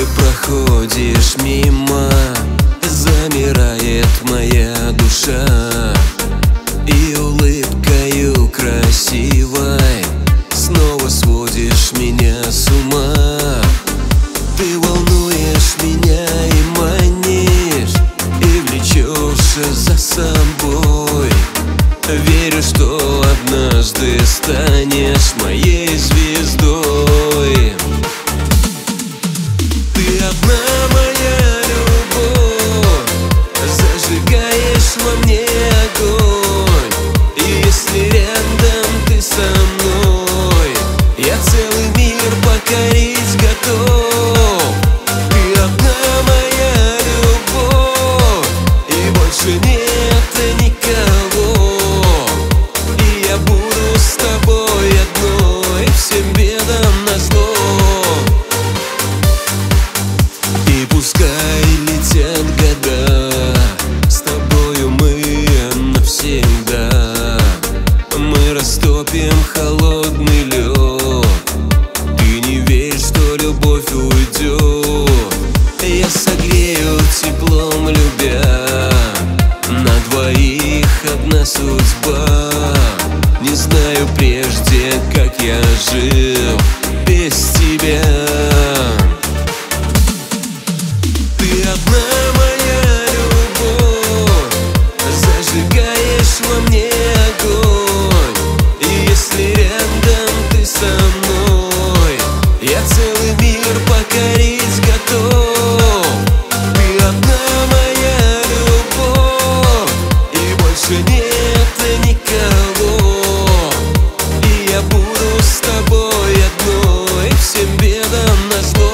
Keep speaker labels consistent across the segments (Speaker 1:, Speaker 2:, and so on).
Speaker 1: проходишь мимо, замирает моя душа, и улыбкою красивой снова сводишь меня с ума. Ты волнуешь меня и манишь, и влечешь за собой. Верю, что однажды станешь моей звездой. Ты одна моя любовь, зажигаешь во мне огонь. И если рядом ты со мной, я целый мир покорить готов. Ты одна моя любовь, и больше нет никого. И я буду с тобой одной, всем бедам назло. И пускай летят года, с тобою мы навсегда. Мы растопим холодный лед. Ты не веришь, что любовь уйдет. Я согрею теплом, любя. На двоих одна судьба. Не знаю прежде, как я жил без тебя. Ты одна моя любовь, зажигаешь во мне огонь. И если рядом ты со мной, я целый мир покорить готов. Ты одна моя любовь, и больше нет никого. И я буду с тобой одной, всем бедам назло.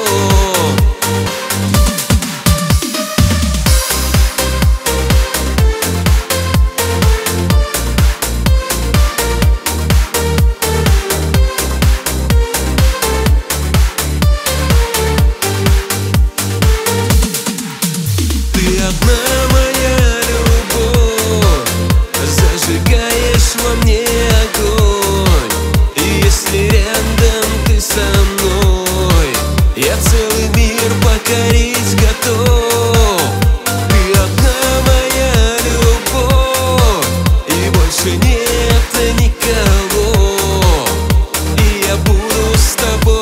Speaker 1: Ты одна моя любовь, зажигаешь во мне огонь. И если рядом ты со мной, я целый мир покорить готов. Ты одна моя любовь, и больше нет никого. И я буду с тобой